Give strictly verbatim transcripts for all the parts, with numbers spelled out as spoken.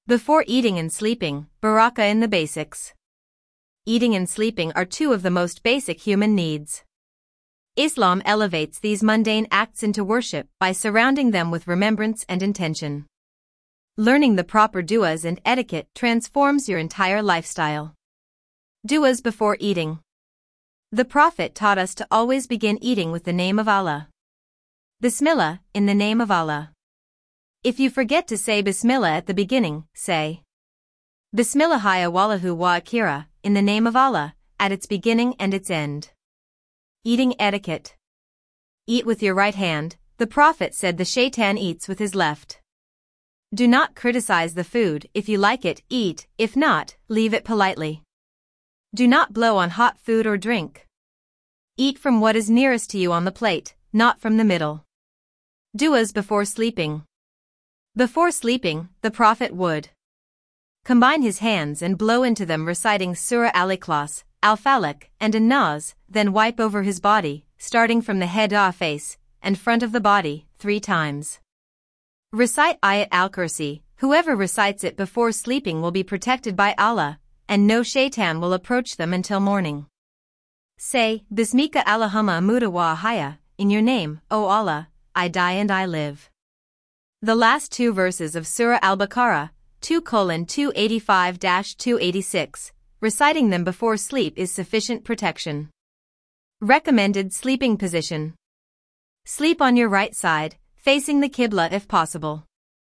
Before eating and sleeping, baraka in the basics. Eating and sleeping are two of the most basic human needs. Islam elevates these mundane acts into worship by surrounding them with remembrance and intention. Learning the proper du'as and etiquette transforms your entire lifestyle. Du'as before eating. The Prophet taught us to always begin eating with the name of Allah. Bismillah, in the name of Allah. If you forget to say Bismillah at the beginning, say Bismillahia wallahu wa akira, in the name of Allah, at its beginning and its end. Eating etiquette. Eat with your right hand. The Prophet said the shaitan eats with his left. Do not criticize the food. If you like it, eat. If not, leave it politely. Do not blow on hot food or drink. Eat from what is nearest to you on the plate, not from the middle. Du'as before sleeping. Before sleeping, the Prophet would combine his hands and blow into them, reciting Surah Al-Ikhlas, Al-Falaq, and An-Nas, then wipe over his body, starting from the head to face and front of the body, three times. Recite Ayat Al-Kursi. Whoever recites it before sleeping will be protected by Allah, and no shaitan will approach them until morning. Say, Bismika Allahumma amutu wa ahya, in your name, O Allah, I die and I live. The last two verses of Surah Al-Baqarah, two two eighty-five to two eighty-six, reciting them before sleep is sufficient protection. Recommended sleeping position. Sleep on your right side, facing the Qibla if possible.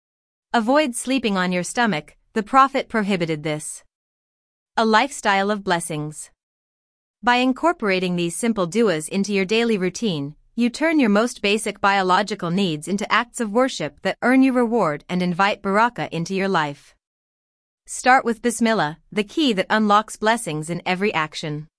Avoid sleeping on your stomach, the Prophet prohibited this. A lifestyle of blessings. By incorporating these simple du'as into your daily routine, you turn your most basic biological needs into acts of worship that earn you reward and invite barakah into your life. Start with Bismillah, the key that unlocks blessings in every action.